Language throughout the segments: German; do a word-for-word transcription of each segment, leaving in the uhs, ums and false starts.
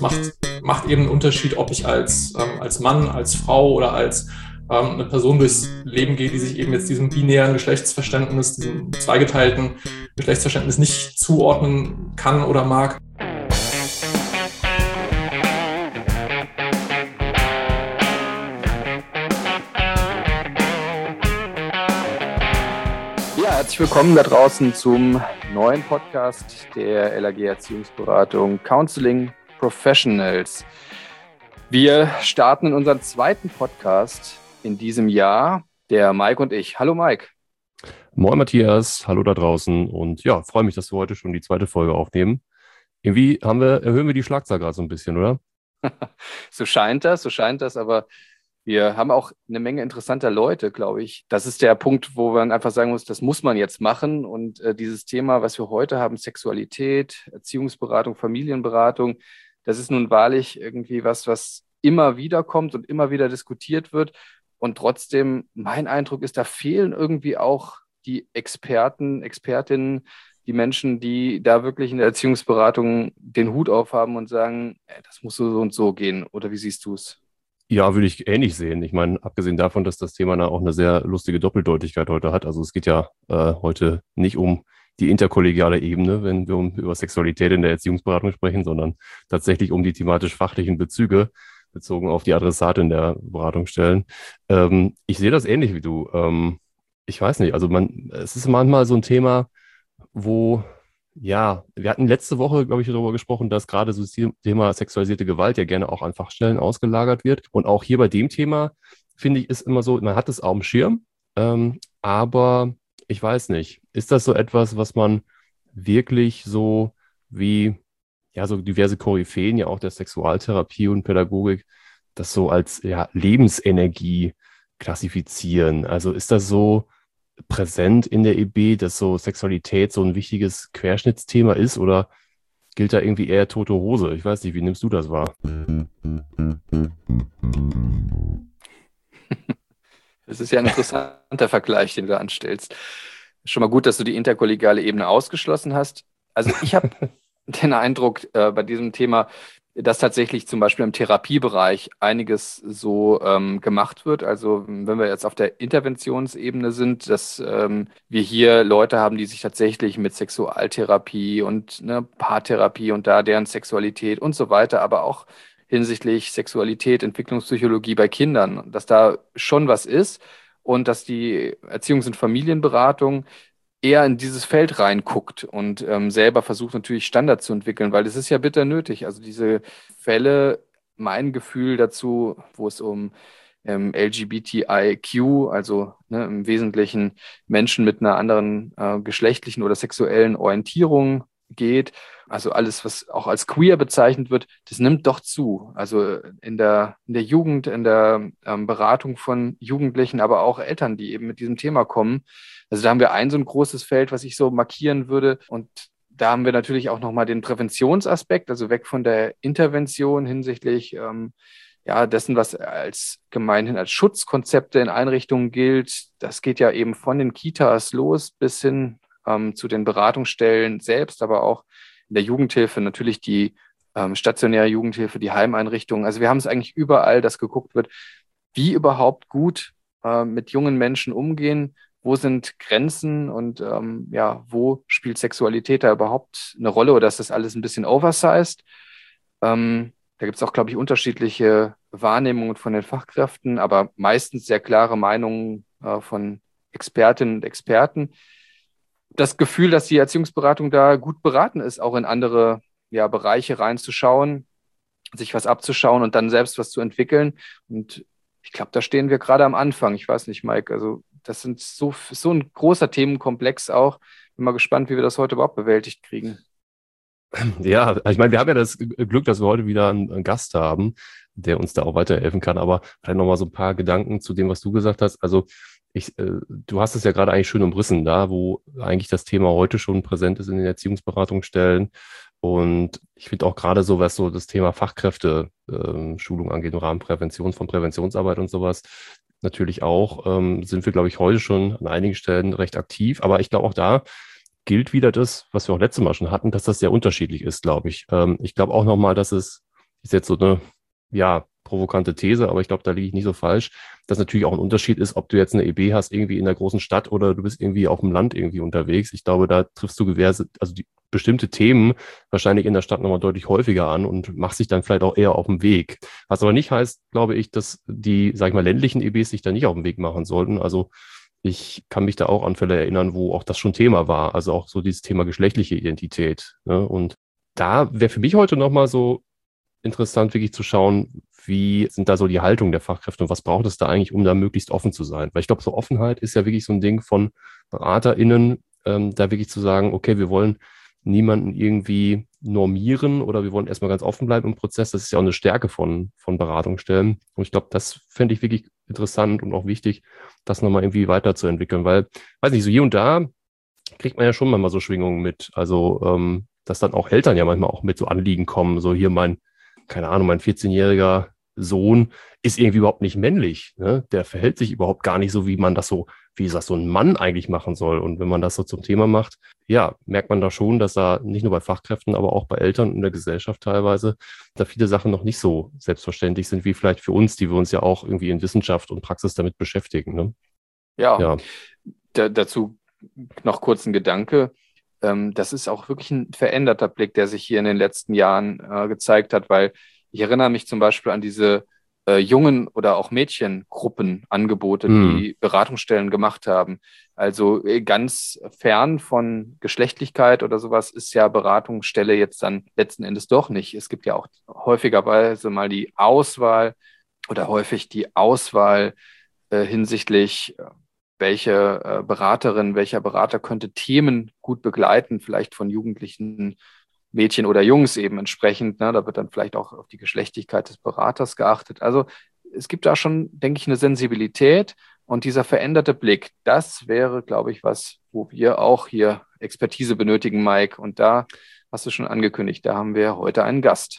macht, macht eben einen Unterschied, ob ich als, ähm, als Mann, als Frau oder als ähm, eine Person durchs Leben gehe, die sich eben jetzt diesem binären Geschlechtsverständnis, diesem zweigeteilten Geschlechtsverständnis nicht zuordnen kann oder mag. Herzlich willkommen da draußen zum neuen Podcast der L A G Erziehungsberatung Counseling Professionals. Wir starten in unseren zweiten Podcast in diesem Jahr, der Mike und ich. Hallo Mike. Moin Matthias, hallo da draußen und ja, freue mich, dass wir heute schon die zweite Folge aufnehmen. Irgendwie haben wir, erhöhen wir die Schlagzahl gerade so ein bisschen, oder? So scheint das, so scheint das, aber wir haben auch eine Menge interessanter Leute, glaube ich. Das ist der Punkt, wo man einfach sagen muss, das muss man jetzt machen. Und äh, dieses Thema, was wir heute haben, Sexualität, Erziehungsberatung, Familienberatung, das ist nun wahrlich irgendwie was, was immer wieder kommt und immer wieder diskutiert wird. Und trotzdem, mein Eindruck ist, da fehlen irgendwie auch die Experten, Expertinnen, die Menschen, die da wirklich in der Erziehungsberatung den Hut aufhaben und sagen, ey, das muss so und so gehen. Oder wie siehst du es? Ja, würde ich ähnlich sehen. Ich meine, abgesehen davon, dass das Thema da auch eine sehr lustige Doppeldeutigkeit heute hat. Also es geht ja äh, heute nicht um die interkollegiale Ebene, wenn wir um, über Sexualität in der Erziehungsberatung sprechen, sondern tatsächlich um die thematisch-fachlichen Bezüge bezogen auf die Adressatin der Beratungsstellen. Ähm, ich sehe das ähnlich wie du. Ähm, ich weiß nicht, also man, es ist manchmal so ein Thema, wo... Ja, wir hatten letzte Woche, glaube ich, darüber gesprochen, dass gerade so das Thema sexualisierte Gewalt ja gerne auch an Fachstellen ausgelagert wird. Und auch hier bei dem Thema, finde ich, ist immer so, man hat es auf dem Schirm, ähm, aber ich weiß nicht, ist das so etwas, was man wirklich so wie, ja, so diverse Koryphäen ja auch der Sexualtherapie und Pädagogik, das so als ja, Lebensenergie klassifizieren? Also ist das so präsent in der E B, dass so Sexualität so ein wichtiges Querschnittsthema ist oder gilt da irgendwie eher tote Hose? Ich weiß nicht, wie nimmst du das wahr? Das ist ja ein interessanter Vergleich, den du anstellst. Schon mal gut, dass du die interkollegiale Ebene ausgeschlossen hast. Also ich habe den Eindruck äh, bei diesem Thema, dass tatsächlich zum Beispiel im Therapiebereich einiges so ähm, gemacht wird. Also wenn wir jetzt auf der Interventionsebene sind, dass ähm, wir hier Leute haben, die sich tatsächlich mit Sexualtherapie und ne, Paartherapie und da deren Sexualität und so weiter, aber auch hinsichtlich Sexualität, Entwicklungspsychologie bei Kindern, dass da schon was ist und dass die Erziehungs- und Familienberatung eher in dieses Feld reinguckt und ähm, selber versucht natürlich Standards zu entwickeln, weil das ist ja bitter nötig. Also diese Fälle, mein Gefühl dazu, wo es um ähm, L G B T I Q, also ne, im Wesentlichen Menschen mit einer anderen äh, geschlechtlichen oder sexuellen Orientierung geht, also alles, was auch als queer bezeichnet wird, das nimmt doch zu. Also in der, in der Jugend, in der ähm, Beratung von Jugendlichen, aber auch Eltern, die eben mit diesem Thema kommen. Also da haben wir ein so ein großes Feld, was ich so markieren würde. Und da haben wir natürlich auch nochmal den Präventionsaspekt, also weg von der Intervention hinsichtlich ähm, ja, dessen, was als gemeinhin als Schutzkonzepte in Einrichtungen gilt. Das geht ja eben von den Kitas los bis hin ähm, zu den Beratungsstellen selbst, aber auch in der Jugendhilfe natürlich die ähm, stationäre Jugendhilfe, die Heimeinrichtungen. Also wir haben es eigentlich überall, dass geguckt wird, wie überhaupt gut äh, mit jungen Menschen umgehen, wo sind Grenzen und ähm, ja, wo spielt Sexualität da überhaupt eine Rolle oder ist das alles ein bisschen oversized? Ähm, da gibt es auch, glaube ich, unterschiedliche Wahrnehmungen von den Fachkräften, aber meistens sehr klare Meinungen äh, von Expertinnen und Experten. Das Gefühl, dass die Erziehungsberatung da gut beraten ist, auch in andere ja, Bereiche reinzuschauen, sich was abzuschauen und dann selbst was zu entwickeln. Und ich glaube, da stehen wir gerade am Anfang. Ich weiß nicht, Mike, also das sind so, so ein großer Themenkomplex auch. Bin mal gespannt, wie wir das heute überhaupt bewältigt kriegen. Ja, ich meine, wir haben ja das Glück, dass wir heute wieder einen, einen Gast haben, der uns da auch weiterhelfen kann. Aber vielleicht nochmal so ein paar Gedanken zu dem, was du gesagt hast. Also ich, äh, du hast es ja gerade eigentlich schön umrissen, da wo eigentlich das Thema heute schon präsent ist in den Erziehungsberatungsstellen. Und ich finde auch gerade so, was so das Thema Fachkräfte, ähm, Schulung angeht, im Rahmen Prävention von Präventionsarbeit und sowas, natürlich auch, ähm, sind wir, glaube ich, heute schon an einigen Stellen recht aktiv. Aber ich glaube auch da gilt wieder das, was wir auch letztes Mal schon hatten, dass das sehr unterschiedlich ist, glaube ich. Ähm, ich glaube auch nochmal, dass es ist jetzt so eine, ja, provokante These, aber ich glaube, da liege ich nicht so falsch, dass natürlich auch ein Unterschied ist, ob du jetzt eine E B hast irgendwie in der großen Stadt oder du bist irgendwie auf dem Land irgendwie unterwegs. Ich glaube, da triffst du diverse, also die bestimmte Themen wahrscheinlich in der Stadt nochmal deutlich häufiger an und machst dich dann vielleicht auch eher auf den Weg. Was aber nicht heißt, glaube ich, dass die, sag ich mal, ländlichen E Bs sich da nicht auf den Weg machen sollten. Also ich kann mich da auch an Fälle erinnern, wo auch das schon Thema war. Also auch so dieses Thema geschlechtliche Identität. Ne? Und da wäre für mich heute nochmal so interessant, wirklich zu schauen, wie sind da so die Haltung der Fachkräfte und was braucht es da eigentlich, um da möglichst offen zu sein? Weil ich glaube, so Offenheit ist ja wirklich so ein Ding von BeraterInnen, ähm, da wirklich zu sagen, okay, wir wollen niemanden irgendwie normieren oder wir wollen erstmal ganz offen bleiben im Prozess. Das ist ja auch eine Stärke von, von Beratungsstellen. Und ich glaube, das fände ich wirklich interessant und auch wichtig, das nochmal irgendwie weiterzuentwickeln, weil, weiß nicht, so hier und da kriegt man ja schon manchmal so Schwingungen mit. Also, ähm, dass dann auch Eltern ja manchmal auch mit so Anliegen kommen, so hier mein, keine Ahnung, mein vierzehnjähriger Sohn ist irgendwie überhaupt nicht männlich. Ne? Der verhält sich überhaupt gar nicht so, wie man das so, wie das so ein Mann eigentlich machen soll. Und wenn man das so zum Thema macht, ja, merkt man da schon, dass da nicht nur bei Fachkräften, aber auch bei Eltern und in der Gesellschaft teilweise da viele Sachen noch nicht so selbstverständlich sind, wie vielleicht für uns, die wir uns ja auch irgendwie in Wissenschaft und Praxis damit beschäftigen. Ne? Ja, ja. Da, dazu noch kurz ein Gedanke. Das ist auch wirklich ein veränderter Blick, der sich hier in den letzten Jahren äh, gezeigt hat, weil ich erinnere mich zum Beispiel an diese äh, Jungen- oder auch Mädchengruppenangebote, mm. die Beratungsstellen gemacht haben. Also äh, ganz fern von Geschlechtlichkeit oder sowas ist ja Beratungsstelle jetzt dann letzten Endes doch nicht. Es gibt ja auch häufigerweise mal die Auswahl oder häufig die Auswahl äh, hinsichtlich äh, welche äh, Beraterin, welcher Berater könnte Themen gut begleiten, vielleicht von jugendlichen Mädchen oder Jungs eben entsprechend. Ne? Da wird dann vielleicht auch auf die Geschlechtlichkeit des Beraters geachtet. Also es gibt da schon, denke ich, eine Sensibilität und dieser veränderte Blick, das wäre, glaube ich, was, wo wir auch hier Expertise benötigen, Mike. Und da hast du schon angekündigt, da haben wir heute einen Gast.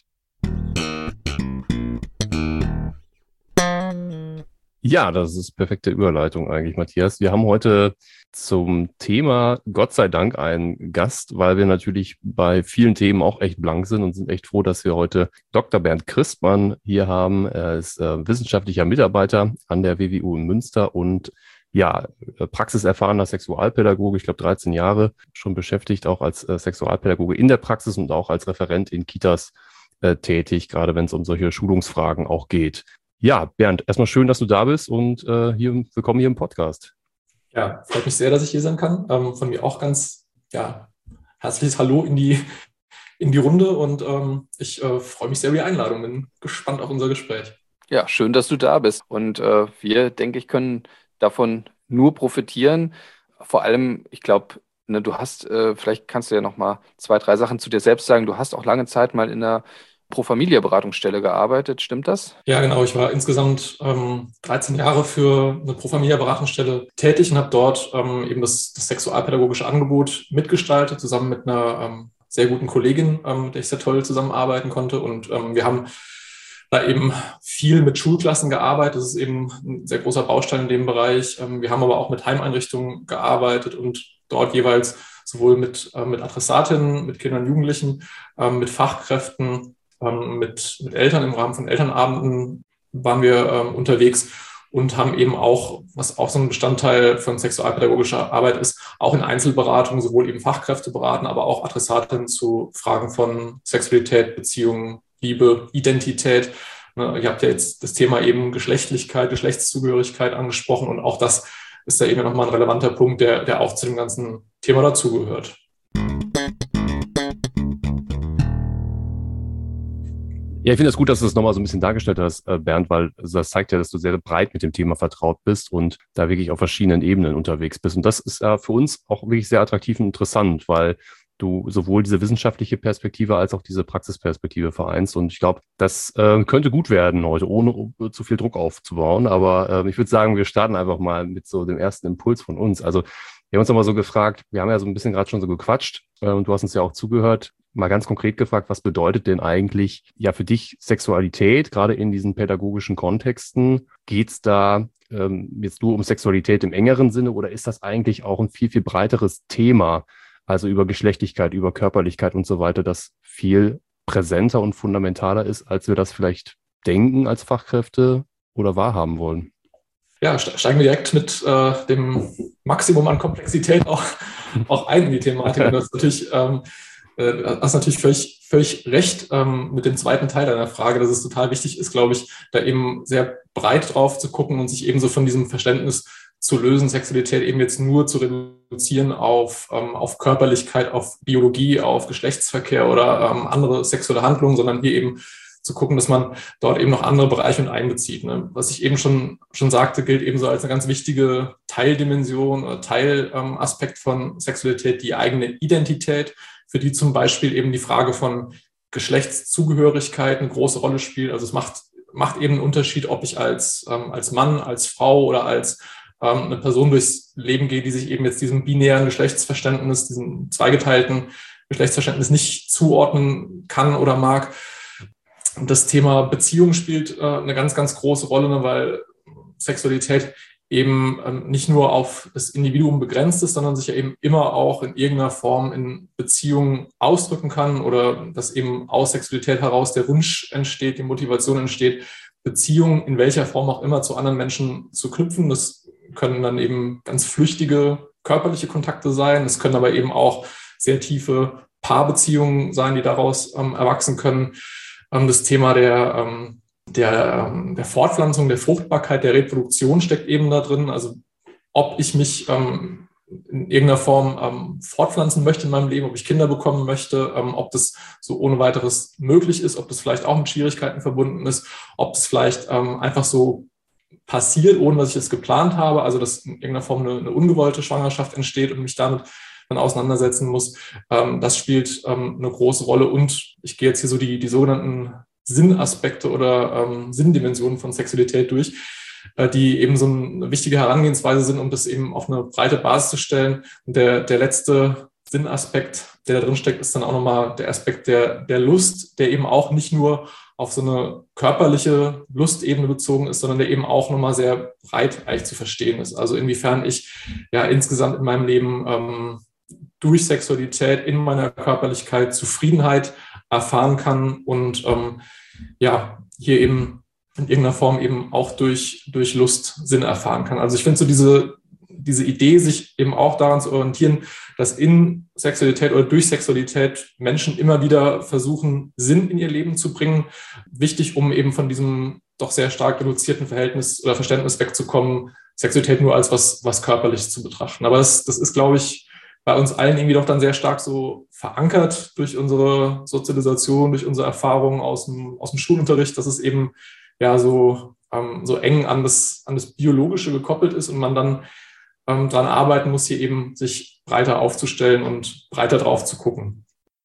Ja, das ist perfekte Überleitung eigentlich, Matthias. Wir haben heute zum Thema Gott sei Dank einen Gast, weil wir natürlich bei vielen Themen auch echt blank sind und sind echt froh, dass wir heute Doktor Bernd Christmann hier haben. Er ist äh, wissenschaftlicher Mitarbeiter an der W W U in Münster und ja, praxiserfahrener Sexualpädagoge, ich glaube dreizehn Jahre schon beschäftigt, auch als äh, Sexualpädagoge in der Praxis und auch als Referent in Kitas äh, tätig, gerade wenn es um solche Schulungsfragen auch geht. Ja, Bernd, erstmal schön, dass du da bist und äh, hier, willkommen hier im Podcast. Ja, freut mich sehr, dass ich hier sein kann. Ähm, von mir auch ganz ja, herzliches Hallo in die, in die Runde und ähm, ich äh, freue mich sehr über die Einladung, bin gespannt auf unser Gespräch. Ja, schön, dass du da bist und äh, wir, denke ich, können davon nur profitieren. Vor allem, ich glaube, ne, du hast, äh, vielleicht kannst du ja noch mal zwei, drei Sachen zu dir selbst sagen. Du hast auch lange Zeit mal in einer Pro-Familia-Beratungsstelle gearbeitet, stimmt das? Ja, genau. Ich war insgesamt ähm, dreizehn Jahre für eine Pro-Familia-Beratungsstelle tätig und habe dort ähm, eben das, das sexualpädagogische Angebot mitgestaltet, zusammen mit einer ähm, sehr guten Kollegin, ähm, mit der ich sehr toll zusammenarbeiten konnte. Und ähm, wir haben da eben viel mit Schulklassen gearbeitet. Das ist eben ein sehr großer Baustein in dem Bereich. Ähm, wir haben aber auch mit Heimeinrichtungen gearbeitet und dort jeweils sowohl mit, äh, mit Adressatinnen, mit Kindern und Jugendlichen, ähm, mit Fachkräften, Mit, mit Eltern im Rahmen von Elternabenden waren wir ähm, unterwegs und haben eben auch, was auch so ein Bestandteil von sexualpädagogischer Arbeit ist, auch in Einzelberatungen sowohl eben Fachkräfte beraten, aber auch Adressatinnen zu Fragen von Sexualität, Beziehungen, Liebe, Identität. Ne, ihr habt ja jetzt das Thema eben Geschlechtlichkeit, Geschlechtszugehörigkeit angesprochen und auch das ist da eben nochmal ein relevanter Punkt, der, der auch zu dem ganzen Thema dazugehört. Ja, ich finde es gut, dass du das nochmal so ein bisschen dargestellt hast, Bernd, weil das zeigt ja, dass du sehr breit mit dem Thema vertraut bist und da wirklich auf verschiedenen Ebenen unterwegs bist. Und das ist ja für uns auch wirklich sehr attraktiv und interessant, weil du sowohl diese wissenschaftliche Perspektive als auch diese Praxisperspektive vereinst. Und ich glaube, das äh, könnte gut werden heute, ohne zu viel Druck aufzubauen. Aber äh, ich würde sagen, wir starten einfach mal mit so dem ersten Impuls von uns. Also wir haben uns nochmal so gefragt, wir haben ja so ein bisschen gerade schon so gequatscht äh, und du hast uns ja auch zugehört. Mal ganz konkret gefragt, was bedeutet denn eigentlich ja für dich Sexualität, gerade in diesen pädagogischen Kontexten? Geht es da ähm, jetzt nur um Sexualität im engeren Sinne oder ist das eigentlich auch ein viel, viel breiteres Thema, also über Geschlechtlichkeit, über Körperlichkeit und so weiter, das viel präsenter und fundamentaler ist, als wir das vielleicht denken als Fachkräfte oder wahrhaben wollen. Ja, steigen wir direkt mit äh, dem Maximum an Komplexität auch, auch ein in die Thematik. Und das ist natürlich, ähm, äh, hast natürlich völlig, völlig recht ähm, mit dem zweiten Teil deiner Frage, dass es total wichtig ist, glaube ich, da eben sehr breit drauf zu gucken und sich eben so von diesem Verständnis zu lösen, Sexualität eben jetzt nur zu reduzieren auf, ähm, auf Körperlichkeit, auf Biologie, auf Geschlechtsverkehr oder ähm, andere sexuelle Handlungen, sondern hier eben zu gucken, dass man dort eben noch andere Bereiche mit einbezieht. Ne? Was ich eben schon, schon sagte, gilt eben so als eine ganz wichtige Teildimension oder Teilaspekt ähm, von Sexualität, die eigene Identität, für die zum Beispiel eben die Frage von Geschlechtszugehörigkeit eine große Rolle spielt. Also es macht, macht eben einen Unterschied, ob ich als, ähm, als Mann, als Frau oder als ähm, eine Person durchs Leben gehe, die sich eben jetzt diesem binären Geschlechtsverständnis, diesem zweigeteilten Geschlechtsverständnis nicht zuordnen kann oder mag. Und das Thema Beziehung spielt äh, eine ganz, ganz große Rolle, ne, weil Sexualität eben ähm, nicht nur auf das Individuum begrenzt ist, sondern sich ja eben immer auch in irgendeiner Form in Beziehungen ausdrücken kann oder dass eben aus Sexualität heraus der Wunsch entsteht, die Motivation entsteht, Beziehungen in welcher Form auch immer zu anderen Menschen zu knüpfen. Das können dann eben ganz flüchtige körperliche Kontakte sein. Es können aber eben auch sehr tiefe Paarbeziehungen sein, die daraus ähm, erwachsen können. Das Thema der, der, der Fortpflanzung, der Fruchtbarkeit, der Reproduktion steckt eben da drin. Also ob ich mich in irgendeiner Form fortpflanzen möchte in meinem Leben, ob ich Kinder bekommen möchte, ob das so ohne weiteres möglich ist, ob das vielleicht auch mit Schwierigkeiten verbunden ist, ob es vielleicht einfach so passiert, ohne dass ich es geplant habe, also dass in irgendeiner Form eine, eine ungewollte Schwangerschaft entsteht und mich damit dann auseinandersetzen muss, ähm, das spielt ähm, eine große Rolle. Und ich gehe jetzt hier so die, die sogenannten Sinnaspekte oder ähm, Sinndimensionen von Sexualität durch, äh, die eben so eine wichtige Herangehensweise sind, um das eben auf eine breite Basis zu stellen. Und der, der letzte Sinnaspekt, der da drin steckt, ist dann auch nochmal der Aspekt der, der Lust, der eben auch nicht nur auf so eine körperliche Lustebene bezogen ist, sondern der eben auch nochmal sehr breit eigentlich zu verstehen ist. Also inwiefern ich ja insgesamt in meinem Leben ähm, durch Sexualität in meiner Körperlichkeit Zufriedenheit erfahren kann und ähm, ja, hier eben in irgendeiner Form eben auch durch, durch Lust Sinn erfahren kann. Also ich finde so diese, diese Idee, sich eben auch daran zu orientieren, dass in Sexualität oder durch Sexualität Menschen immer wieder versuchen, Sinn in ihr Leben zu bringen, wichtig, um eben von diesem doch sehr stark reduzierten Verhältnis oder Verständnis wegzukommen, Sexualität nur als was, was Körperliches zu betrachten. Aber das, das ist, glaube ich, bei uns allen irgendwie doch dann sehr stark so verankert durch unsere Sozialisation, durch unsere Erfahrungen aus dem, aus dem Schulunterricht, dass es eben ja so, ähm, so eng an das, an das Biologische gekoppelt ist und man dann ähm, daran arbeiten muss, hier eben sich breiter aufzustellen und breiter drauf zu gucken.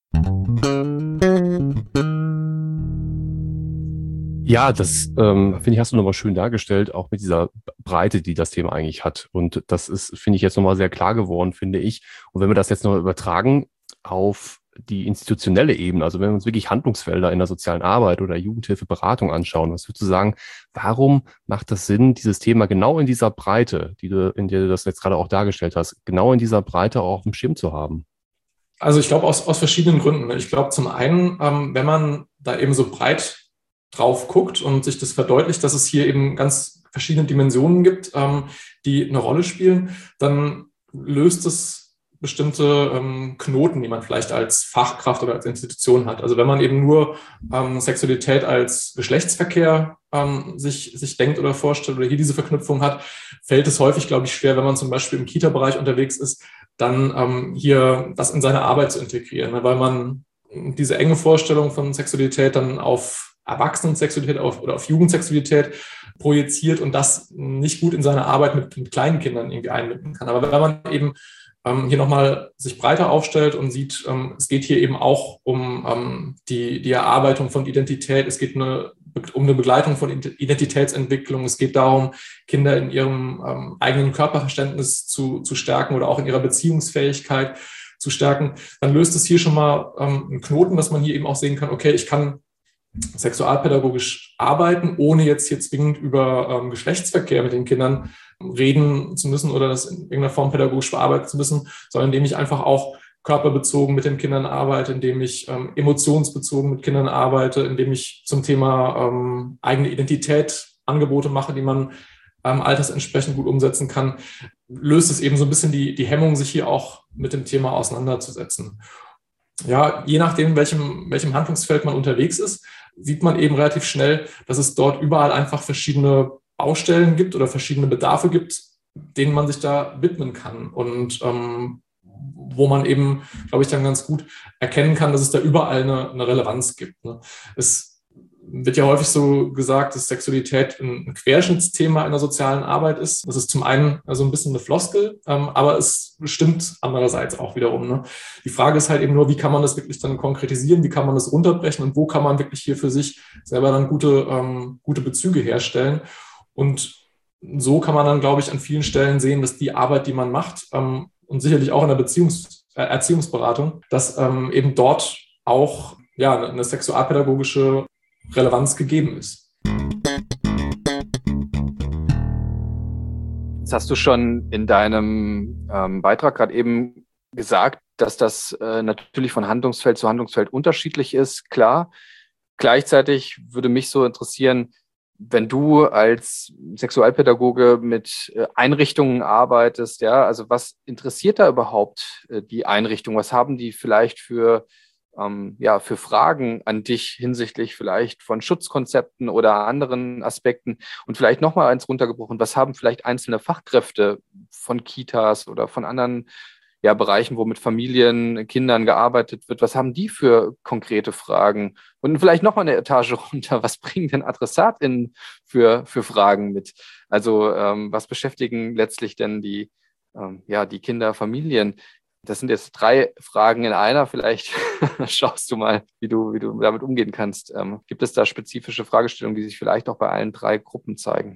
Ja, das ähm, finde ich, hast du nochmal schön dargestellt, auch mit dieser Breite, die das Thema eigentlich hat. Und das ist, finde ich, jetzt nochmal sehr klar geworden, finde ich. Und wenn wir das jetzt noch übertragen auf die institutionelle Ebene, also wenn wir uns wirklich Handlungsfelder in der sozialen Arbeit oder Jugendhilfeberatung anschauen, was würdest du sagen, warum macht das Sinn, dieses Thema genau in dieser Breite, die du, in der du das jetzt gerade auch dargestellt hast, genau in dieser Breite auch auf dem Schirm zu haben? Also ich glaube aus, aus verschiedenen Gründen. Ich glaube zum einen, ähm, wenn man da eben so breit drauf guckt und sich das verdeutlicht, dass es hier eben ganz verschiedene Dimensionen gibt, ähm, die eine Rolle spielen, dann löst es bestimmte ähm, Knoten, die man vielleicht als Fachkraft oder als Institution hat. Also wenn man eben nur ähm, Sexualität als Geschlechtsverkehr ähm, sich, sich denkt oder vorstellt oder hier diese Verknüpfung hat, fällt es häufig, glaube ich, schwer, wenn man zum Beispiel im Kita-Bereich unterwegs ist, dann ähm, hier das in seine Arbeit zu integrieren, ne? Weil man diese enge Vorstellung von Sexualität dann auf Erwachsenensexualität auf, oder auf Jugendsexualität projiziert und das nicht gut in seine Arbeit mit, mit kleinen Kindern irgendwie einbinden kann. Aber wenn man eben ähm, hier nochmal sich breiter aufstellt und sieht, ähm, es geht hier eben auch um ähm, die, die Erarbeitung von Identität, es geht eine, um eine Begleitung von Identitätsentwicklung, es geht darum, Kinder in ihrem ähm, eigenen Körperverständnis zu, zu stärken oder auch in ihrer Beziehungsfähigkeit zu stärken, dann löst es hier schon mal ähm, einen Knoten, dass man hier eben auch sehen kann, okay, ich kann sexualpädagogisch arbeiten, ohne jetzt hier zwingend über ähm, Geschlechtsverkehr mit den Kindern reden zu müssen oder das in irgendeiner Form pädagogisch bearbeiten zu müssen, sondern indem ich einfach auch körperbezogen mit den Kindern arbeite, indem ich ähm, emotionsbezogen mit Kindern arbeite, indem ich zum Thema ähm, eigene Identität Angebote mache, die man ähm, altersentsprechend gut umsetzen kann, löst es eben so ein bisschen die, die Hemmung, sich hier auch mit dem Thema auseinanderzusetzen. Ja, je nachdem, welchem, welchem Handlungsfeld man unterwegs ist, sieht man eben relativ schnell, dass es dort überall einfach verschiedene Baustellen gibt oder verschiedene Bedarfe gibt, denen man sich da widmen kann und ähm, wo man eben, glaube ich, dann ganz gut erkennen kann, dass es da überall eine, eine Relevanz gibt. Ne? Es wird ja häufig so gesagt, dass Sexualität ein Querschnittsthema in der sozialen Arbeit ist. Das ist zum einen so ein bisschen eine Floskel, ähm, aber es stimmt andererseits auch wiederum. Ne? Die Frage ist halt eben nur, wie kann man das wirklich dann konkretisieren, wie kann man das runterbrechen und wo kann man wirklich hier für sich selber dann gute, ähm, gute Bezüge herstellen. Und so kann man dann, glaube ich, an vielen Stellen sehen, dass die Arbeit, die man macht, ähm, und sicherlich auch in der Beziehungs- äh, Erziehungsberatung, dass ähm, eben dort auch ja, eine sexualpädagogische Relevanz gegeben ist. Jetzt hast du schon in deinem ähm, Beitrag gerade eben gesagt, dass das äh, natürlich von Handlungsfeld zu Handlungsfeld unterschiedlich ist, klar. Gleichzeitig würde mich so interessieren, wenn du als Sexualpädagoge mit äh, Einrichtungen arbeitest, ja, also was interessiert da überhaupt äh, die Einrichtung? Was haben die vielleicht für Ähm, ja, für Fragen an dich hinsichtlich vielleicht von Schutzkonzepten oder anderen Aspekten und vielleicht nochmal eins runtergebrochen, was haben vielleicht einzelne Fachkräfte von Kitas oder von anderen ja, Bereichen, wo mit Familien, Kindern gearbeitet wird, was haben die für konkrete Fragen? Und vielleicht nochmal eine Etage runter, was bringen denn AdressatInnen für, für Fragen mit? Also ähm, was beschäftigen letztlich denn die, ähm, ja, die Kinder, Familien? Das sind jetzt drei Fragen in einer. Vielleicht schaust du mal, wie du, wie du damit umgehen kannst. Ähm, gibt es da spezifische Fragestellungen, die sich vielleicht auch bei allen drei Gruppen zeigen?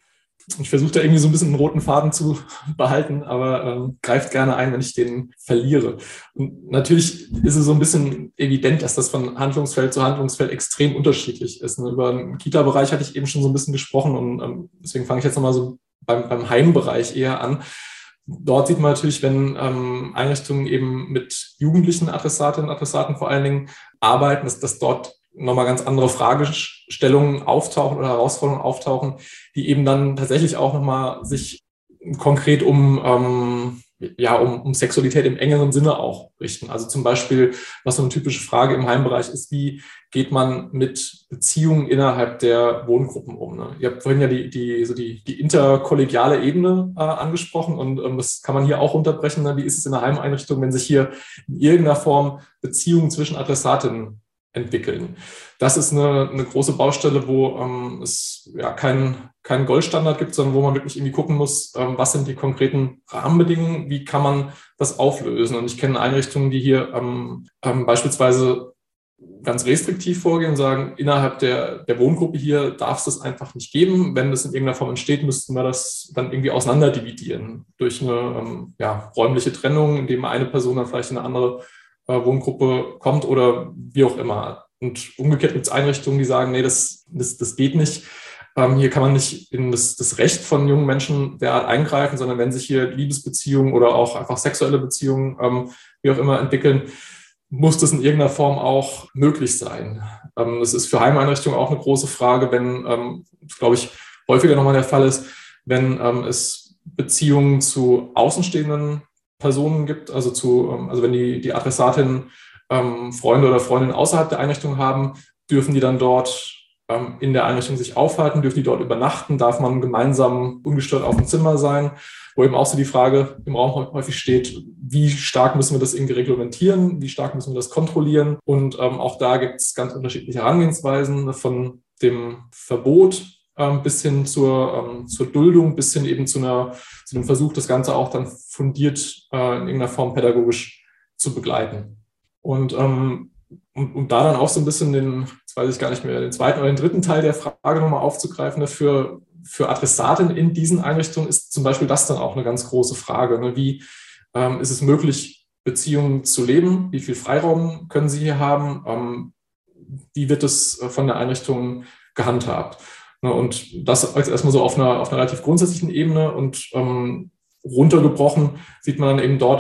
Ich versuche da irgendwie so ein bisschen einen roten Faden zu behalten, aber ähm, greift gerne ein, wenn ich den verliere. Und natürlich ist es so ein bisschen evident, dass das von Handlungsfeld zu Handlungsfeld extrem unterschiedlich ist. Über den Kita-Bereich hatte ich eben schon so ein bisschen gesprochen und ähm, deswegen fange ich jetzt nochmal so beim, beim Heimbereich eher an. Dort sieht man natürlich, wenn ähm, Einrichtungen eben mit jugendlichen Adressatinnen und Adressaten vor allen Dingen arbeiten, dass, dass dort nochmal ganz andere Fragestellungen auftauchen oder Herausforderungen auftauchen, die eben dann tatsächlich auch nochmal sich konkret um, ähm, ja, um, um Sexualität im engeren Sinne auch richten. Also zum Beispiel, was so eine typische Frage im Heimbereich ist, wie geht man mit Beziehungen innerhalb der Wohngruppen um? Ne? Ihr habt vorhin ja die, die, so die, die interkollegiale Ebene äh, angesprochen und ähm, das kann man hier auch unterbrechen. Ne? Wie ist es in der Heimeinrichtung, wenn sich hier in irgendeiner Form Beziehungen zwischen Adressatinnen entwickeln? Das ist eine, eine große Baustelle, wo ähm, es ja keinen keinen Goldstandard gibt, sondern wo man wirklich irgendwie gucken muss, ähm, was sind die konkreten Rahmenbedingungen, wie kann man das auflösen? Und ich kenne Einrichtungen, die hier ähm, ähm, beispielsweise ganz restriktiv vorgehen und sagen, innerhalb der, der Wohngruppe hier darf es das einfach nicht geben. Wenn das in irgendeiner Form entsteht, müssten wir das dann irgendwie auseinanderdividieren durch eine ähm, ja, räumliche Trennung, indem eine Person dann vielleicht in eine andere äh, Wohngruppe kommt oder wie auch immer. Und umgekehrt gibt es Einrichtungen, die sagen, nee, das, das, das geht nicht. Ähm, hier kann man nicht in das, das Recht von jungen Menschen derart eingreifen, sondern wenn sich hier Liebesbeziehungen oder auch einfach sexuelle Beziehungen, ähm, wie auch immer, entwickeln, muss das in irgendeiner Form auch möglich sein. Ähm, das ist für Heimeinrichtungen auch eine große Frage, wenn, ähm, glaube ich, häufiger nochmal der Fall ist, wenn ähm, es Beziehungen zu außenstehenden Personen gibt, also zu, ähm, also wenn die, die Adressatinnen ähm, Freunde oder Freundinnen außerhalb der Einrichtung haben, dürfen die dann dort ähm, in der Einrichtung sich aufhalten, dürfen die dort übernachten, darf man gemeinsam ungestört auf dem Zimmer sein, wo eben auch so die Frage im Raum häufig steht, wie stark müssen wir das irgendwie reglementieren, wie stark müssen wir das kontrollieren, und ähm, auch da gibt es ganz unterschiedliche Herangehensweisen, von dem Verbot ähm, bis hin zur, ähm, zur Duldung, bis hin eben zu, einer, zu einem Versuch, das Ganze auch dann fundiert äh, in irgendeiner Form pädagogisch zu begleiten. Und ähm, um, um da dann auch so ein bisschen den, jetzt weiß ich gar nicht mehr, den zweiten oder den dritten Teil der Frage nochmal aufzugreifen, für, für Adressatinnen in diesen Einrichtungen ist zum Beispiel das dann auch eine ganz große Frage. Ne? Wie ähm, ist es möglich, Beziehungen zu leben? Wie viel Freiraum können sie hier haben? Ähm, wie wird es von der Einrichtung gehandhabt? Ne? Und das als erstmal so auf einer, auf einer relativ grundsätzlichen Ebene, und ähm, runtergebrochen sieht man dann eben dort,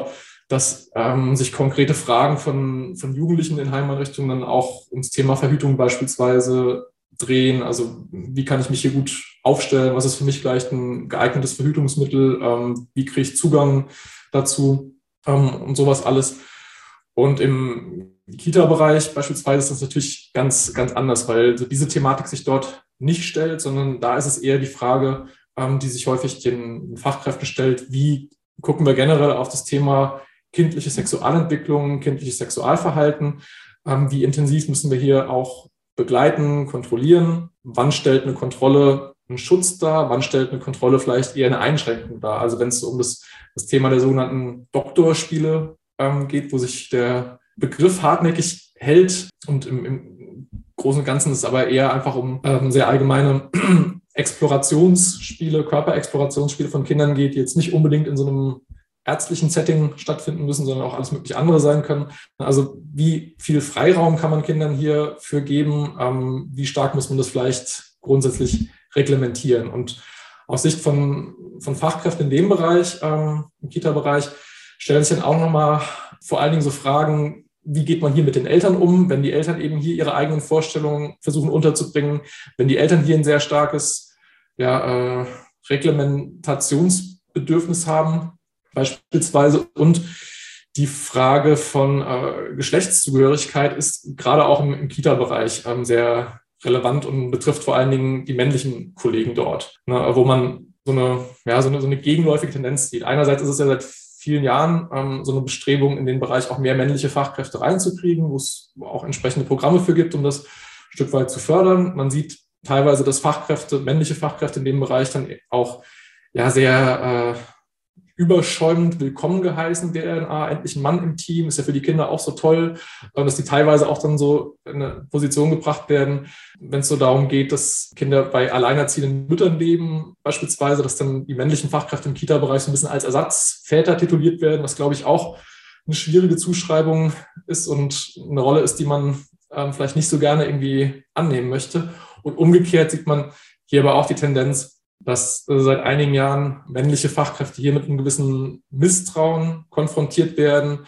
dass ähm, sich konkrete Fragen von, von Jugendlichen in Heimeinrichtungen dann auch ums Thema Verhütung beispielsweise drehen. Also wie kann ich mich hier gut aufstellen? Was ist für mich vielleicht ein geeignetes Verhütungsmittel? Ähm, wie kriege ich Zugang dazu? Ähm, und sowas alles. Und im Kita-Bereich beispielsweise ist das natürlich ganz, ganz anders, weil diese Thematik sich dort nicht stellt, sondern da ist es eher die Frage, ähm, die sich häufig den Fachkräften stellt, wie gucken wir generell auf das Thema kindliche Sexualentwicklung, kindliches Sexualverhalten, ähm, wie intensiv müssen wir hier auch begleiten, kontrollieren, wann stellt eine Kontrolle einen Schutz dar, wann stellt eine Kontrolle vielleicht eher eine Einschränkung dar. Also wenn es um das, das Thema der sogenannten Doktorspiele ähm, geht, wo sich der Begriff hartnäckig hält und im, im Großen und Ganzen ist es aber eher einfach um ähm, sehr allgemeine Explorationsspiele, Körperexplorationsspiele von Kindern geht, die jetzt nicht unbedingt in so einem ärztlichen Setting stattfinden müssen, sondern auch alles mögliche andere sein können. Also wie viel Freiraum kann man Kindern hierfür geben? Ähm, wie stark muss man das vielleicht grundsätzlich reglementieren? Und aus Sicht von, von Fachkräften in dem Bereich, ähm, im Kita-Bereich, stellen sich dann auch nochmal vor allen Dingen so Fragen, wie geht man hier mit den Eltern um, wenn die Eltern eben hier ihre eigenen Vorstellungen versuchen unterzubringen, wenn die Eltern hier ein sehr starkes ja, äh, Reglementationsbedürfnis haben, beispielsweise. Und die Frage von äh, Geschlechtszugehörigkeit ist gerade auch im, im Kita-Bereich ähm, sehr relevant und betrifft vor allen Dingen die männlichen Kollegen dort, ne, wo man so eine, ja, so eine, so eine gegenläufige Tendenz sieht. Einerseits ist es ja seit vielen Jahren ähm, so eine Bestrebung, in den Bereich auch mehr männliche Fachkräfte reinzukriegen, wo es auch entsprechende Programme für gibt, um das ein Stück weit zu fördern. Man sieht teilweise, dass Fachkräfte, männliche Fachkräfte in dem Bereich dann auch ja sehr äh, überschäumend willkommen geheißen werden. Ah, endlich ein Mann im Team, ist ja für die Kinder auch so toll, dass die teilweise auch dann so in eine Position gebracht werden, wenn es so darum geht, dass Kinder bei alleinerziehenden Müttern leben, beispielsweise, dass dann die männlichen Fachkräfte im Kita-Bereich so ein bisschen als Ersatzväter tituliert werden, was, glaube ich, auch eine schwierige Zuschreibung ist und eine Rolle ist, die man ähm, vielleicht nicht so gerne irgendwie annehmen möchte. Und umgekehrt sieht man hier aber auch die Tendenz, dass äh, seit einigen Jahren männliche Fachkräfte hier mit einem gewissen Misstrauen konfrontiert werden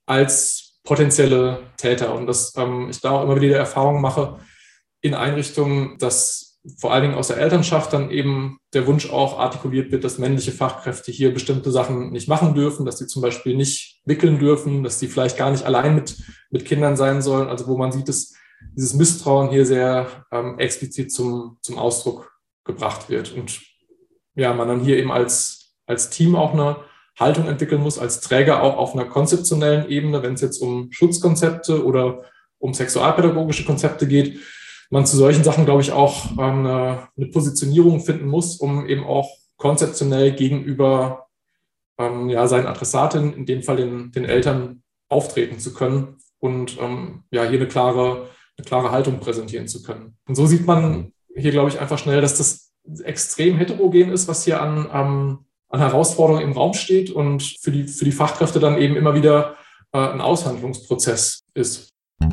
als potenzielle Täter. Und dass ähm, ich da auch immer wieder die Erfahrung mache in Einrichtungen, dass vor allen Dingen aus der Elternschaft dann eben der Wunsch auch artikuliert wird, dass männliche Fachkräfte hier bestimmte Sachen nicht machen dürfen, dass sie zum Beispiel nicht wickeln dürfen, dass sie vielleicht gar nicht allein mit, mit Kindern sein sollen. Also wo man sieht, dass dieses Misstrauen hier sehr ähm, explizit zum, zum Ausdruck gebracht wird. Und ja, man dann hier eben als, als Team auch eine Haltung entwickeln muss, als Träger auch auf einer konzeptionellen Ebene, wenn es jetzt um Schutzkonzepte oder um sexualpädagogische Konzepte geht, man zu solchen Sachen, glaube ich, auch ähm, eine, eine Positionierung finden muss, um eben auch konzeptionell gegenüber ähm, ja, seinen Adressaten, in dem Fall den, den Eltern, auftreten zu können und ähm, ja, hier eine klare, eine klare Haltung präsentieren zu können. Und so sieht man hier, glaube ich, einfach schnell, dass das extrem heterogen ist, was hier an, um, an Herausforderungen im Raum steht und für die, für die Fachkräfte dann eben immer wieder äh, ein Aushandlungsprozess ist.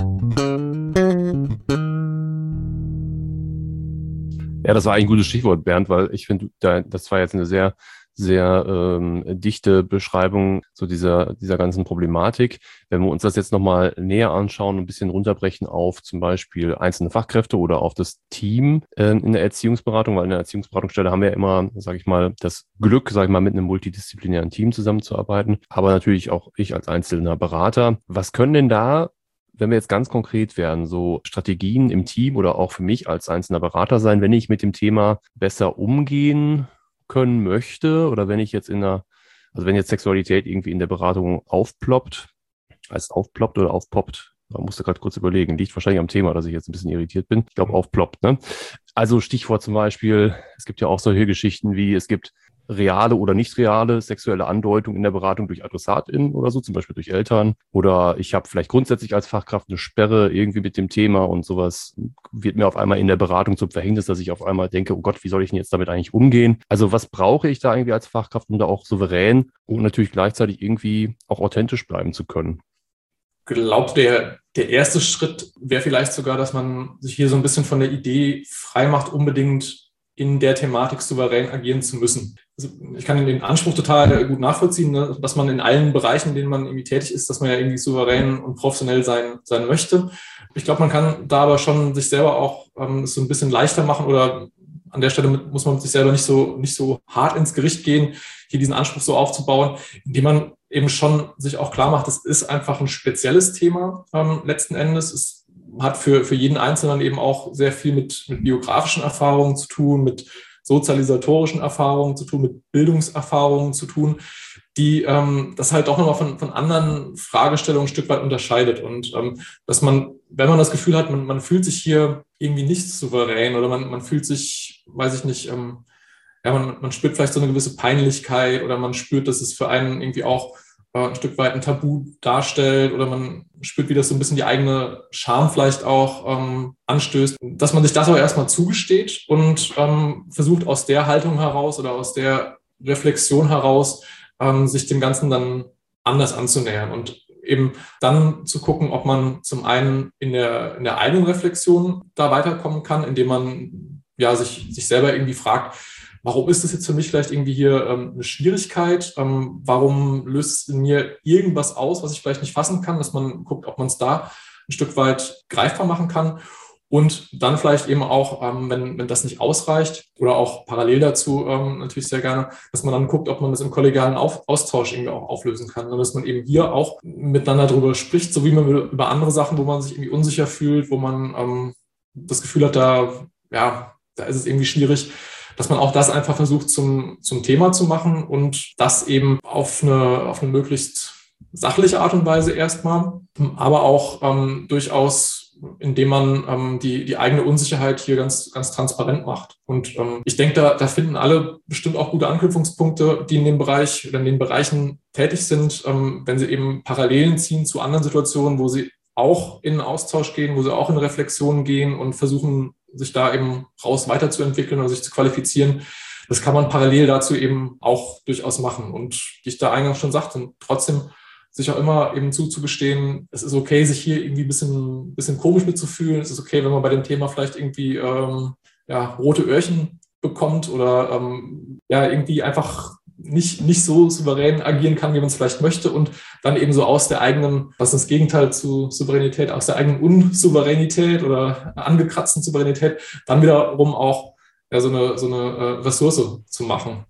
Ja, das war ein gutes Stichwort, Bernd, weil ich finde, da, das war jetzt eine sehr, sehr ähm, dichte Beschreibung so dieser, dieser ganzen Problematik. Wenn wir uns das jetzt nochmal näher anschauen und ein bisschen runterbrechen auf zum Beispiel einzelne Fachkräfte oder auf das Team äh, in der Erziehungsberatung, weil in der Erziehungsberatungsstelle haben wir ja immer, sage ich mal, das Glück, sage ich mal, mit einem multidisziplinären Team zusammenzuarbeiten, aber natürlich auch ich als einzelner Berater. Was können denn da, wenn wir jetzt ganz konkret werden, so Strategien im Team oder auch für mich als einzelner Berater sein, wenn ich mit dem Thema besser umgehen können möchte oder wenn ich jetzt in einer, also wenn jetzt Sexualität irgendwie in der Beratung aufploppt, als aufploppt oder aufpoppt, da musste gerade kurz überlegen, liegt wahrscheinlich am Thema, dass ich jetzt ein bisschen irritiert bin. Ich glaube aufploppt, ne? Also Stichwort zum Beispiel, es gibt ja auch solche Geschichten wie, es gibt reale oder nicht reale sexuelle Andeutung in der Beratung durch AdressatInnen oder so, zum Beispiel durch Eltern. Oder ich habe vielleicht grundsätzlich als Fachkraft eine Sperre irgendwie mit dem Thema und sowas wird mir auf einmal in der Beratung zum Verhängnis, dass ich auf einmal denke, oh Gott, wie soll ich denn jetzt damit eigentlich umgehen? Also was brauche ich da irgendwie als Fachkraft, um da auch souverän und natürlich gleichzeitig irgendwie auch authentisch bleiben zu können? Ich glaube, der, der erste Schritt wäre vielleicht sogar, dass man sich hier so ein bisschen von der Idee freimacht, unbedingt in der Thematik souverän agieren zu müssen. also ich kann den Anspruch total gut nachvollziehen, ne, dass man in allen Bereichen, in denen man irgendwie tätig ist, dass man ja irgendwie souverän und professionell sein, sein möchte. Ich glaube, man kann da aber schon sich selber auch ähm, so ein bisschen leichter machen oder an der Stelle muss man sich selber nicht so, nicht so hart ins Gericht gehen, hier diesen Anspruch so aufzubauen, indem man eben schon sich auch klar macht, das ist einfach ein spezielles Thema ähm, letzten Endes. Es hat für, für jeden Einzelnen eben auch sehr viel mit, mit biografischen Erfahrungen zu tun, mit sozialisatorischen Erfahrungen zu tun, mit Bildungserfahrungen zu tun, die ähm, das halt auch nochmal von, von anderen Fragestellungen ein Stück weit unterscheidet. Und ähm, dass man, wenn man das Gefühl hat, man, man fühlt sich hier irgendwie nicht souverän oder man, man fühlt sich, weiß ich nicht, ähm, ja, man, man spürt vielleicht so eine gewisse Peinlichkeit oder man spürt, dass es für einen irgendwie auch äh, ein Stück weit ein Tabu darstellt oder man spürt, wie das so ein bisschen die eigene Scham vielleicht auch ähm, anstößt, dass man sich das aber erstmal zugesteht und ähm, versucht aus der Haltung heraus oder aus der Reflexion heraus ähm, sich dem Ganzen dann anders anzunähern und eben dann zu gucken, ob man zum einen in der, in der eigenen Reflexion da weiterkommen kann, indem man ja sich, sich selber irgendwie fragt, warum ist das jetzt für mich vielleicht irgendwie hier ähm, eine Schwierigkeit? Ähm, warum löst es in mir irgendwas aus, was ich vielleicht nicht fassen kann? Dass man guckt, ob man es da ein Stück weit greifbar machen kann. Und dann vielleicht eben auch, ähm, wenn, wenn das nicht ausreicht oder auch parallel dazu ähm, natürlich sehr gerne, dass man dann guckt, ob man das im kollegialen Auf- Austausch irgendwie auch auflösen kann. Und dass man eben hier auch miteinander drüber spricht, so wie man über andere Sachen, wo man sich irgendwie unsicher fühlt, wo man ähm, das Gefühl hat, da, ja, da ist es irgendwie schwierig, dass man auch das einfach versucht zum, zum Thema zu machen und das eben auf eine, auf eine möglichst sachliche Art und Weise erstmal, aber auch ähm, durchaus, indem man ähm, die, die eigene Unsicherheit hier ganz, ganz transparent macht. Und ähm, ich denke, da, da finden alle bestimmt auch gute Anknüpfungspunkte, die in dem Bereich oder in den Bereichen tätig sind, ähm, wenn sie eben Parallelen ziehen zu anderen Situationen, wo sie auch in Austausch gehen, wo sie auch in Reflexion gehen und versuchen, sich da eben raus weiterzuentwickeln oder sich zu qualifizieren. Das kann man parallel dazu eben auch durchaus machen. Und wie ich da eingangs schon sagte, trotzdem sich auch immer eben zuzugestehen, es ist okay, sich hier irgendwie ein bisschen, bisschen komisch mitzufühlen. Es ist okay, wenn man bei dem Thema vielleicht irgendwie ähm, ja, rote Öhrchen bekommt oder ähm, ja, irgendwie einfach nicht, nicht so souverän agieren kann, wie man es vielleicht möchte und dann eben so aus der eigenen, was ist das Gegenteil zu Souveränität, aus der eigenen Unsouveränität oder angekratzten Souveränität, dann wiederum auch ja, so eine, so eine äh, Ressource zu machen.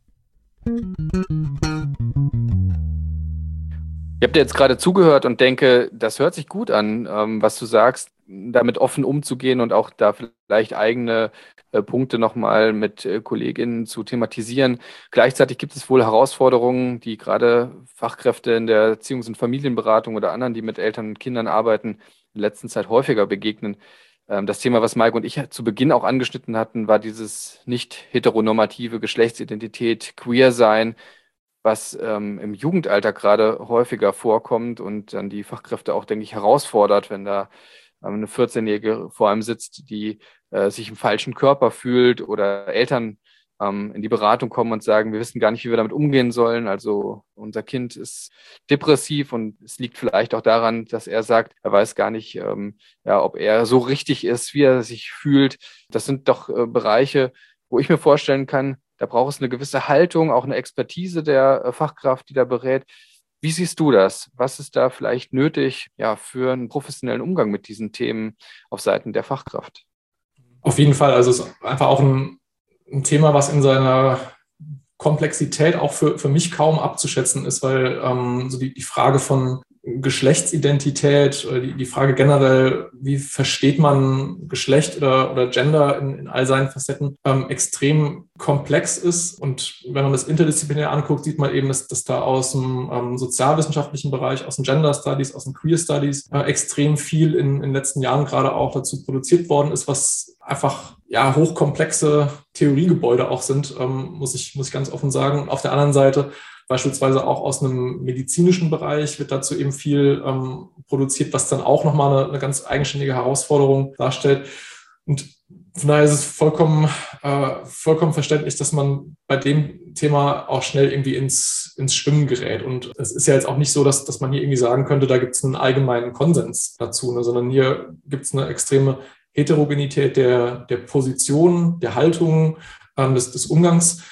Ich habe dir jetzt gerade zugehört und denke, das hört sich gut an, ähm, was du sagst, damit offen umzugehen und auch da vielleicht eigene äh, Punkte nochmal mit äh, Kolleginnen zu thematisieren. Gleichzeitig gibt es wohl Herausforderungen, die gerade Fachkräfte in der Erziehungs- und Familienberatung oder anderen, die mit Eltern und Kindern arbeiten, in letzter Zeit häufiger begegnen. Ähm, das Thema, was Maike und ich zu Beginn auch angeschnitten hatten, war dieses nicht heteronormative Geschlechtsidentität, Queer-Sein, was ähm, im Jugendalter gerade häufiger vorkommt und dann die Fachkräfte auch, denke ich, herausfordert, wenn da ähm, eine vierzehnjährige vor einem sitzt, die äh, sich im falschen Körper fühlt oder Eltern ähm, in die Beratung kommen und sagen, wir wissen gar nicht, wie wir damit umgehen sollen. Also unser Kind ist depressiv und es liegt vielleicht auch daran, dass er sagt, er weiß gar nicht, ähm, ja, ob er so richtig ist, wie er sich fühlt. Das sind doch äh, Bereiche, wo ich mir vorstellen kann, da braucht es eine gewisse Haltung, auch eine Expertise der äh, Fachkraft, die da berät. Wie siehst du das? Was ist da vielleicht nötig, ja, für einen professionellen Umgang mit diesen Themen auf Seiten der Fachkraft? Auf jeden Fall. Also es ist einfach auch ein, ein Thema, was in seiner Komplexität auch für, für mich kaum abzuschätzen ist, weil ähm, so die, die Frage von Geschlechtsidentität oder die, die Frage generell, wie versteht man Geschlecht oder, oder Gender in, in all seinen Facetten, ähm, extrem komplex ist. Und wenn man das interdisziplinär anguckt, sieht man eben, dass, dass da aus dem ähm, sozialwissenschaftlichen Bereich, aus den Gender Studies, aus den Queer Studies äh, extrem viel in, in den letzten Jahren gerade auch dazu produziert worden ist, was einfach ja hochkomplexe Theoriegebäude auch sind, ähm, muss ich, muss ich ganz offen sagen. Und auf der anderen Seite beispielsweise auch aus einem medizinischen Bereich wird dazu eben viel ähm, produziert, was dann auch nochmal eine, eine ganz eigenständige Herausforderung darstellt. Und von daher ist es vollkommen, äh, vollkommen verständlich, dass man bei dem Thema auch schnell irgendwie ins, ins Schwimmen gerät. Und es ist ja jetzt auch nicht so, dass, dass man hier irgendwie sagen könnte, da gibt es einen allgemeinen Konsens dazu, ne, sondern hier gibt es eine extreme Heterogenität der, der Position, der Haltung, ähm, des, des Umgangs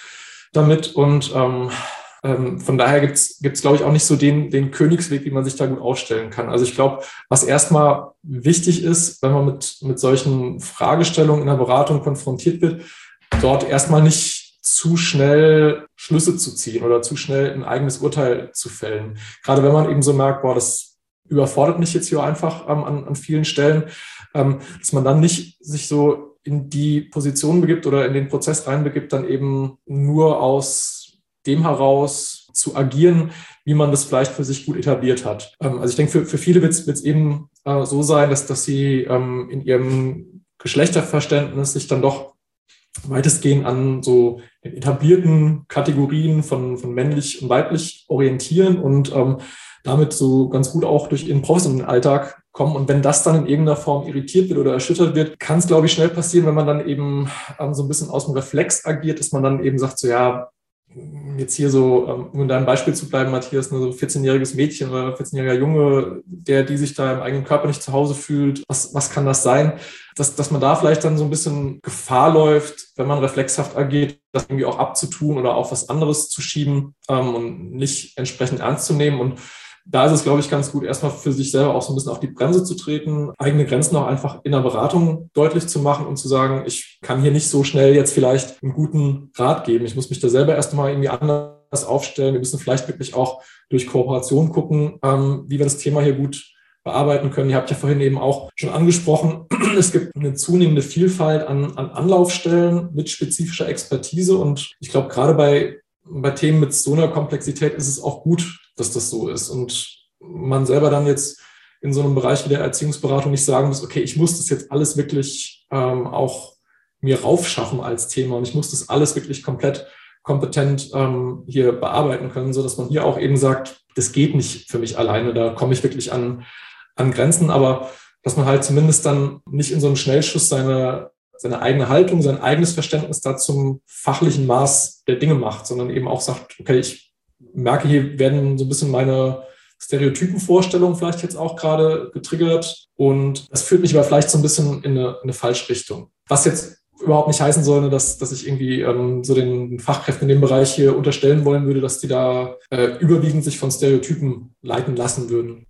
damit und ähm, ähm, von daher gibt es, glaube ich, auch nicht so den, den Königsweg, wie man sich da gut aufstellen kann. Also ich glaube, was erstmal wichtig ist, wenn man mit, mit solchen Fragestellungen in der Beratung konfrontiert wird, dort erstmal nicht zu schnell Schlüsse zu ziehen oder zu schnell ein eigenes Urteil zu fällen. Gerade wenn man eben so merkt, boah, das überfordert mich jetzt hier einfach ähm, an, an vielen Stellen, ähm, dass man dann nicht sich so in die Position begibt oder in den Prozess reinbegibt, dann eben nur aus dem heraus zu agieren, wie man das vielleicht für sich gut etabliert hat. Ähm, also ich denke, für, für viele wird es eben äh, so sein, dass, dass sie ähm, in ihrem Geschlechterverständnis sich dann doch weitestgehend an so den etablierten Kategorien von, von männlich und weiblich orientieren und ähm, damit so ganz gut auch durch ihren professionellen Alltag kommen. Und wenn das dann in irgendeiner Form irritiert wird oder erschüttert wird, kann es, glaube ich, schnell passieren, wenn man dann eben ähm, so ein bisschen aus dem Reflex agiert, dass man dann eben sagt, so ja, jetzt hier so, ähm, um in deinem Beispiel zu bleiben, Matthias, ein so vierzehnjähriges Mädchen oder vierzehnjähriger Junge, der, die sich da im eigenen Körper nicht zu Hause fühlt, was, was kann das sein? Dass, dass man da vielleicht dann so ein bisschen Gefahr läuft, wenn man reflexhaft agiert, das irgendwie auch abzutun oder auf was anderes zu schieben ähm, und nicht entsprechend ernst zu nehmen. Und da ist es, glaube ich, ganz gut, erstmal für sich selber auch so ein bisschen auf die Bremse zu treten, eigene Grenzen auch einfach in der Beratung deutlich zu machen und zu sagen, ich kann hier nicht so schnell jetzt vielleicht einen guten Rat geben. Ich muss mich da selber erstmal irgendwie anders aufstellen. Wir müssen vielleicht wirklich auch durch Kooperation gucken, ähm, wie wir das Thema hier gut bearbeiten können. Ihr habt ja vorhin eben auch schon angesprochen, es gibt eine zunehmende Vielfalt an, an Anlaufstellen mit spezifischer Expertise. Und ich glaube, gerade bei, bei Themen mit so einer Komplexität ist es auch gut, dass das so ist und man selber dann jetzt in so einem Bereich wie der Erziehungsberatung nicht sagen muss, okay, ich muss das jetzt alles wirklich ähm, auch mir raufschaffen als Thema und ich muss das alles wirklich komplett kompetent ähm, hier bearbeiten können, so dass man hier auch eben sagt, das geht nicht für mich alleine, da komme ich wirklich an, an Grenzen, aber dass man halt zumindest dann nicht in so einem Schnellschuss seine, seine eigene Haltung, sein eigenes Verständnis da zum fachlichen Maß der Dinge macht, sondern eben auch sagt, okay, ich merke, hier werden so ein bisschen meine Stereotypenvorstellungen vielleicht jetzt auch gerade getriggert und das führt mich aber vielleicht so ein bisschen in eine, in eine falsche Richtung. Was jetzt überhaupt nicht heißen soll, dass, dass ich irgendwie ähm, so den Fachkräften in dem Bereich hier unterstellen wollen würde, dass die da äh, überwiegend sich von Stereotypen leiten lassen würden.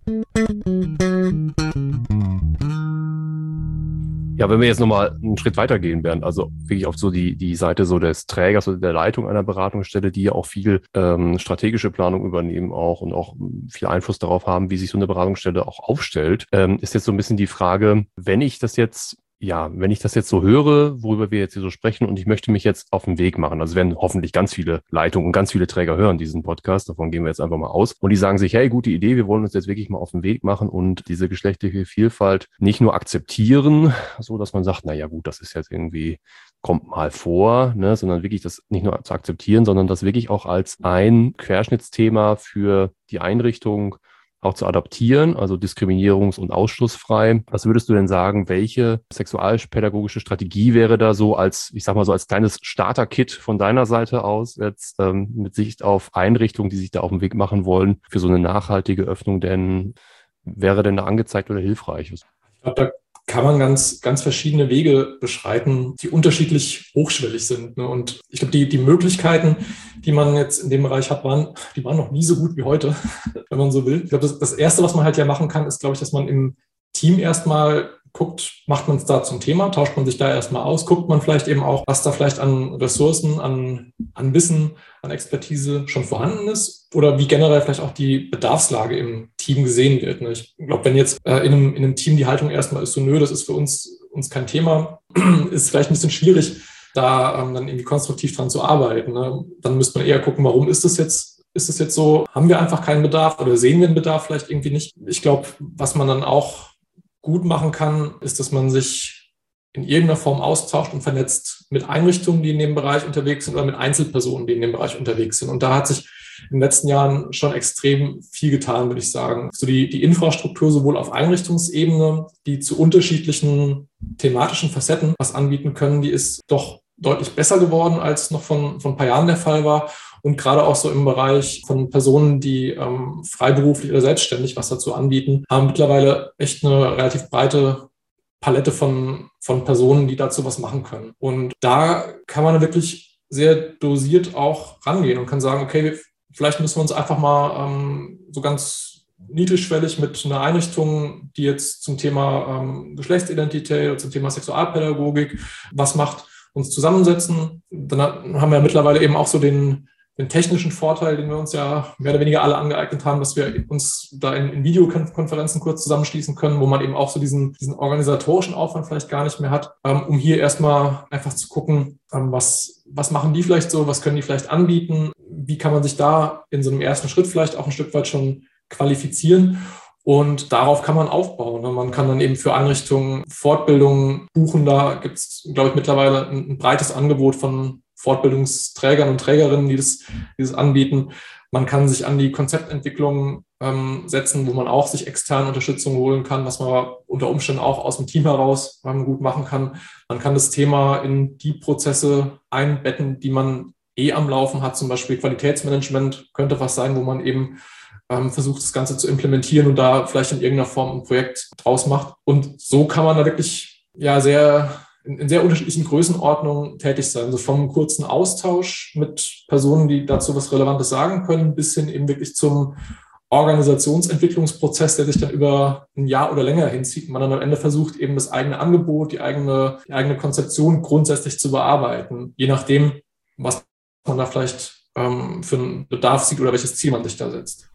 Ja, wenn wir jetzt nochmal einen Schritt weitergehen werden, also wirklich auf so die, die Seite so des Trägers oder der Leitung einer Beratungsstelle, die ja auch viel ähm, strategische Planung übernehmen auch und auch viel Einfluss darauf haben, wie sich so eine Beratungsstelle auch aufstellt, ähm, ist jetzt so ein bisschen die Frage, wenn ich das jetzt Ja, wenn ich das jetzt so höre, worüber wir jetzt hier so sprechen und ich möchte mich jetzt auf den Weg machen, also werden hoffentlich ganz viele Leitungen und ganz viele Träger hören diesen Podcast, davon gehen wir jetzt einfach mal aus und die sagen sich, hey, gute Idee, wir wollen uns jetzt wirklich mal auf den Weg machen und diese geschlechtliche Vielfalt nicht nur akzeptieren, so dass man sagt, na ja gut, das ist jetzt irgendwie, kommt mal vor, ne, sondern wirklich das nicht nur zu akzeptieren, sondern das wirklich auch als ein Querschnittsthema für die Einrichtung auch zu adaptieren, also diskriminierungs- und ausschlussfrei. Was würdest du denn sagen, welche sexualpädagogische Strategie wäre da so als, ich sag mal so als kleines Starter-Kit von deiner Seite aus jetzt ähm, mit Sicht auf Einrichtungen, die sich da auf den Weg machen wollen, für so eine nachhaltige Öffnung denn, wäre denn da angezeigt oder hilfreich? Ich glaube, da kann man ganz, ganz verschiedene Wege beschreiten, die unterschiedlich hochschwellig sind. Ne? Und ich glaube, die, die Möglichkeiten, die man jetzt in dem Bereich hat, waren, die waren noch nie so gut wie heute, wenn man so will. Ich glaube, das, das Erste, was man halt ja machen kann, ist, glaube ich, dass man im Team erstmal guckt, macht man es da zum Thema, tauscht man sich da erstmal aus, guckt man vielleicht eben auch, was da vielleicht an Ressourcen, an, an Wissen, an Expertise schon vorhanden ist oder wie generell vielleicht auch die Bedarfslage im Team gesehen wird. Ne? Ich glaube, wenn jetzt äh, in, einem, in einem Team die Haltung erstmal ist so, nö, das ist für uns, uns kein Thema, ist vielleicht ein bisschen schwierig, da ähm, dann irgendwie konstruktiv dran zu arbeiten. Ne? Dann müsste man eher gucken, warum ist das jetzt, ist das jetzt so? Haben wir einfach keinen Bedarf oder sehen wir den Bedarf vielleicht irgendwie nicht? Ich glaube, was man dann auch gut machen kann, ist, dass man sich in irgendeiner Form austauscht und vernetzt mit Einrichtungen, die in dem Bereich unterwegs sind oder mit Einzelpersonen, die in dem Bereich unterwegs sind. Und da hat sich in den letzten Jahren schon extrem viel getan, würde ich sagen. So die, die Infrastruktur sowohl auf Einrichtungsebene, die zu unterschiedlichen thematischen Facetten was anbieten können, die ist doch deutlich besser geworden, als noch von, von ein paar Jahren der Fall war. Und gerade auch so im Bereich von Personen, die ähm, freiberuflich oder selbstständig was dazu anbieten, haben mittlerweile echt eine relativ breite Palette von, von Personen, die dazu was machen können. Und da kann man wirklich sehr dosiert auch rangehen und kann sagen, okay, vielleicht müssen wir uns einfach mal ähm, so ganz niedrigschwellig mit einer Einrichtung, die jetzt zum Thema ähm, Geschlechtsidentität oder zum Thema Sexualpädagogik was macht, uns zusammensetzen. Dann haben wir ja mittlerweile eben auch so den, den technischen Vorteil, den wir uns ja mehr oder weniger alle angeeignet haben, dass wir uns da in, in Videokonferenzen kurz zusammenschließen können, wo man eben auch so diesen, diesen organisatorischen Aufwand vielleicht gar nicht mehr hat, ähm, um hier erstmal einfach zu gucken, ähm, was, was machen die vielleicht so, was können die vielleicht anbieten, wie kann man sich da in so einem ersten Schritt vielleicht auch ein Stück weit schon qualifizieren. Und darauf kann man aufbauen. Man kann dann eben für Einrichtungen Fortbildungen buchen. Da gibt es, glaube ich, mittlerweile ein, ein breites Angebot von Fortbildungsträgern und Trägerinnen, die das, die das anbieten. Man kann sich an die Konzeptentwicklung ähm, setzen, wo man auch sich externe Unterstützung holen kann, was man unter Umständen auch aus dem Team heraus ähm, gut machen kann. Man kann das Thema in die Prozesse einbetten, die man eh am Laufen hat. Zum Beispiel Qualitätsmanagement könnte was sein, wo man eben ähm, versucht, das Ganze zu implementieren und da vielleicht in irgendeiner Form ein Projekt draus macht. Und so kann man da wirklich ja sehr in, in sehr unterschiedlichen Größenordnungen tätig sein. Also vom kurzen Austausch mit Personen, die dazu was Relevantes sagen können, bis hin eben wirklich zum Organisationsentwicklungsprozess, der sich dann über ein Jahr oder länger hinzieht. Man dann am Ende versucht, eben das eigene Angebot, die eigene, die eigene Konzeption grundsätzlich zu bearbeiten, je nachdem, was man da vielleicht ähm, für einen Bedarf sieht oder welches Ziel man sich da setzt.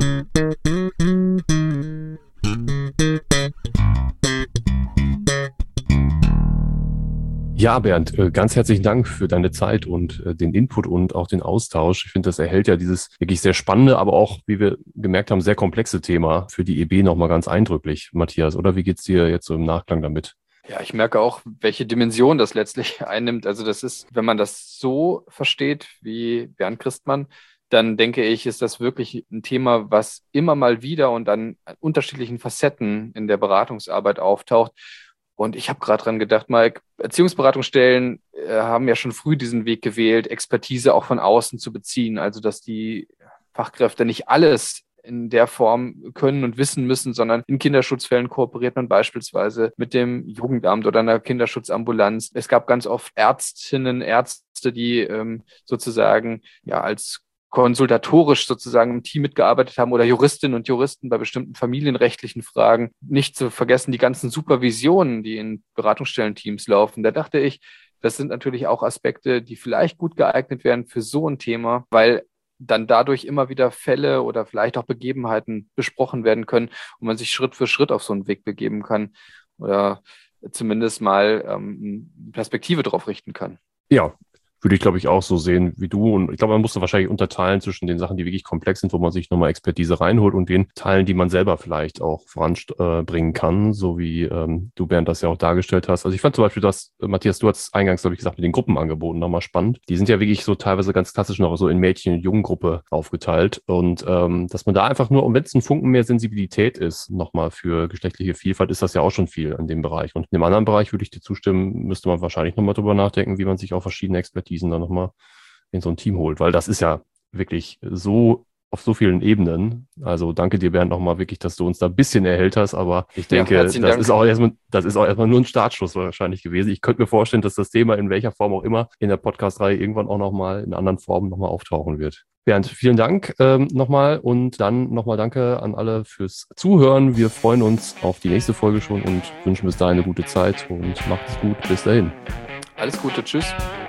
Ja, Bernd, ganz herzlichen Dank für deine Zeit und den Input und auch den Austausch. Ich finde, das erhält ja dieses wirklich sehr spannende, aber auch, wie wir gemerkt haben, sehr komplexe Thema für die E B nochmal ganz eindrücklich, Matthias. Oder wie geht's dir jetzt so im Nachklang damit? Ja, ich merke auch, welche Dimension das letztlich einnimmt. Also das ist, wenn man das so versteht wie Bernd Christmann, dann denke ich, ist das wirklich ein Thema, was immer mal wieder und an unterschiedlichen Facetten in der Beratungsarbeit auftaucht. Und ich habe gerade dran gedacht, Mike, Erziehungsberatungsstellen äh, haben ja schon früh diesen Weg gewählt, Expertise auch von außen zu beziehen. Also dass die Fachkräfte nicht alles in der Form können und wissen müssen, sondern in Kinderschutzfällen kooperiert man beispielsweise mit dem Jugendamt oder einer Kinderschutzambulanz. Es gab ganz oft Ärztinnen, Ärzte, die ähm, sozusagen ja als konsultatorisch sozusagen im Team mitgearbeitet haben oder Juristinnen und Juristen bei bestimmten familienrechtlichen Fragen. Nicht zu vergessen die ganzen Supervisionen, die in Beratungsstellenteams laufen. Da dachte ich, das sind natürlich auch Aspekte, die vielleicht gut geeignet wären für so ein Thema, weil dann dadurch immer wieder Fälle oder vielleicht auch Begebenheiten besprochen werden können und man sich Schritt für Schritt auf so einen Weg begeben kann oder zumindest mal ähm, Perspektive drauf richten kann. Ja, würde ich, glaube ich, auch so sehen wie du. Und ich glaube, man muss da wahrscheinlich unterteilen zwischen den Sachen, die wirklich komplex sind, wo man sich nochmal Expertise reinholt und den Teilen, die man selber vielleicht auch voranbringen kann, so wie ähm, du, Bernd, das ja auch dargestellt hast. Also ich fand zum Beispiel, dass, Matthias, du hast eingangs, glaube ich, gesagt, mit den Gruppenangeboten nochmal spannend. Die sind ja wirklich so teilweise ganz klassisch noch so in Mädchen- und Jungengruppe aufgeteilt. Und ähm, dass man da einfach nur, und wenn es ein Funken mehr Sensibilität ist, nochmal für geschlechtliche Vielfalt, ist das ja auch schon viel in dem Bereich. Und in dem anderen Bereich würde ich dir zustimmen, müsste man wahrscheinlich nochmal drüber nachdenken, wie man sich auch verschiedene Expertisen dann nochmal in so ein Team holt, weil das ist ja wirklich so auf so vielen Ebenen. Also danke dir, Bernd, nochmal wirklich, dass du uns da ein bisschen erhellt hast, aber ich denke, ja, das Dank. ist auch erstmal, das ist auch erstmal nur ein Startschuss wahrscheinlich gewesen. Ich könnte mir vorstellen, dass das Thema in welcher Form auch immer in der Podcast-Reihe irgendwann auch nochmal in anderen Formen nochmal auftauchen wird. Bernd, vielen Dank ähm, nochmal und dann nochmal danke an alle fürs Zuhören. Wir freuen uns auf die nächste Folge schon und wünschen bis dahin eine gute Zeit und macht es gut. Bis dahin. Alles Gute. Tschüss.